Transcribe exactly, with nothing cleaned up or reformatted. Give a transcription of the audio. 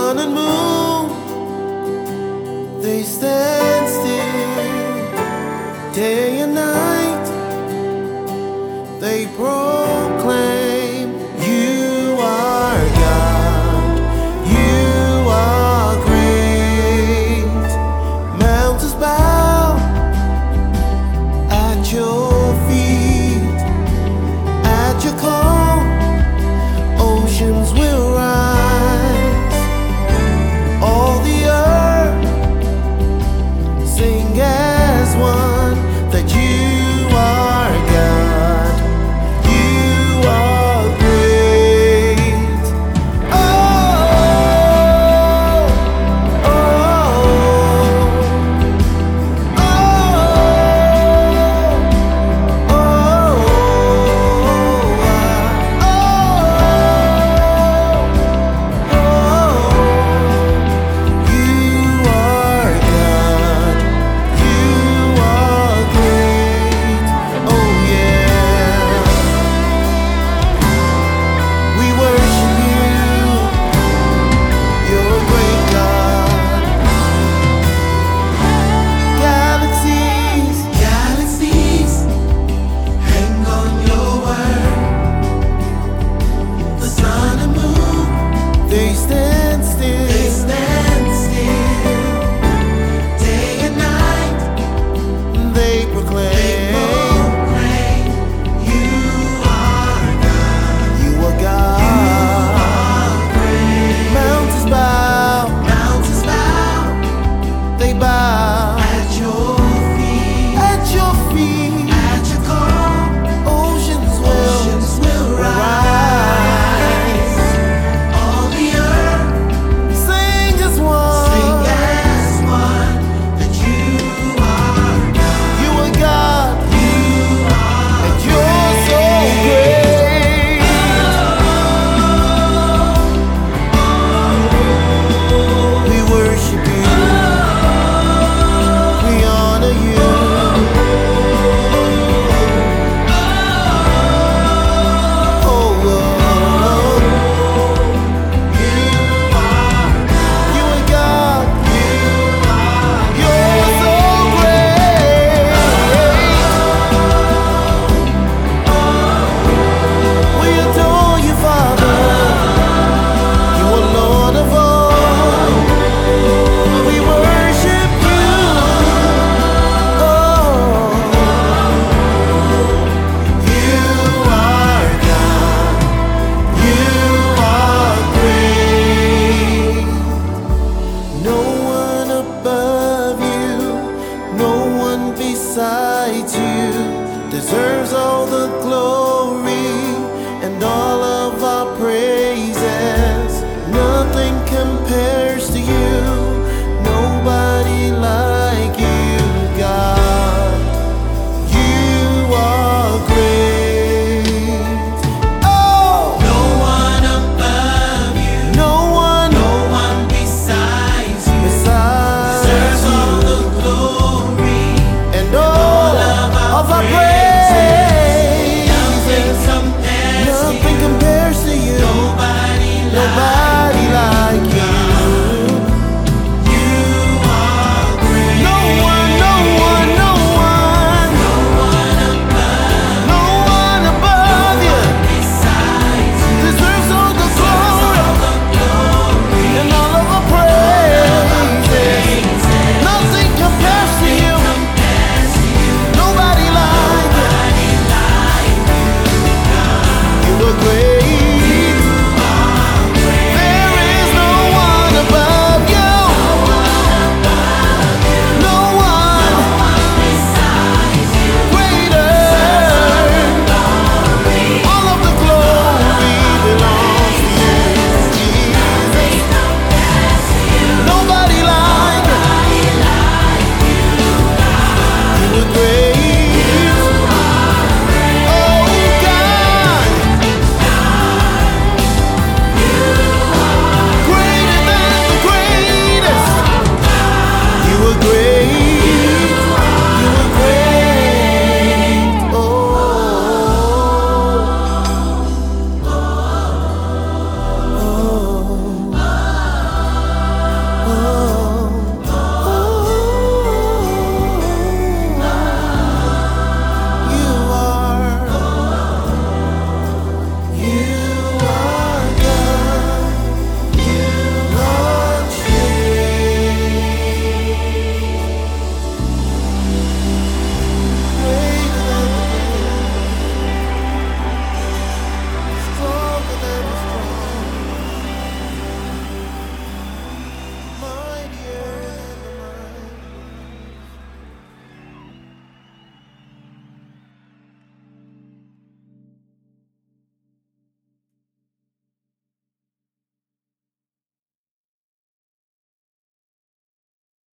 sun and moon, they stand still. Day and night, they proclaim, you are God, you are great. Mountains bow at your feet, at your call, oceans will rise. All the earth sing as one, that you are God, you are great. Oh, oh, oh, oh, oh, you are God, you are great. Oh yeah, we worship you, you're a great God. Galaxies, Galaxies hang on your word. The sun and moon, they stand they still. stand still. Day and night, They they proclaim, proclaim, you are God. you are God. Great. Mountains bow, Mountains bow they bow at your feet. at your feet. At your call, Oceans will oceans will rise. All the earth sing as one. sing as one, that you are God. You are God, You are and you're so great. We worship you, we honor you. Oh, Lord, you are God, you're so great. We adore you, Father. You are Lord of all. We worship you. Oh, you are God. You are great. No one above you, no one besides you deserves all the glory and all of our praises. Nothing compares to you, nobody like you, God. You are great. Oh, no one above you, no one no one besides you. besides Deserves all you, the glory, and all of our of our praises. Nothing praises. compares to Nothing you. compares to you. Nobody like